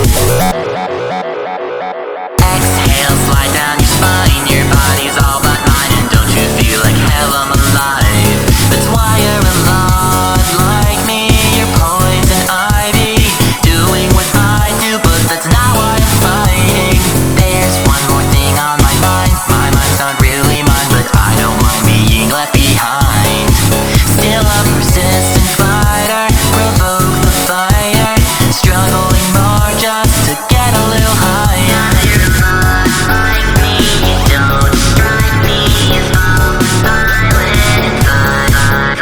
Exhale, slide down your spine. Your body's all but mine, and don't you feel like hell? I'm alive. That's why you're a lot like me. You're poison ivy, doing what I do, but that's not why I'm fighting. There's one more thing on my mind. My mind's not really mine, but I don't mind being left behind. Still a persistent fighter, provoke the fire, struggling more just to get a little higher. You're a lot like me, you don't strike me as all violent inside.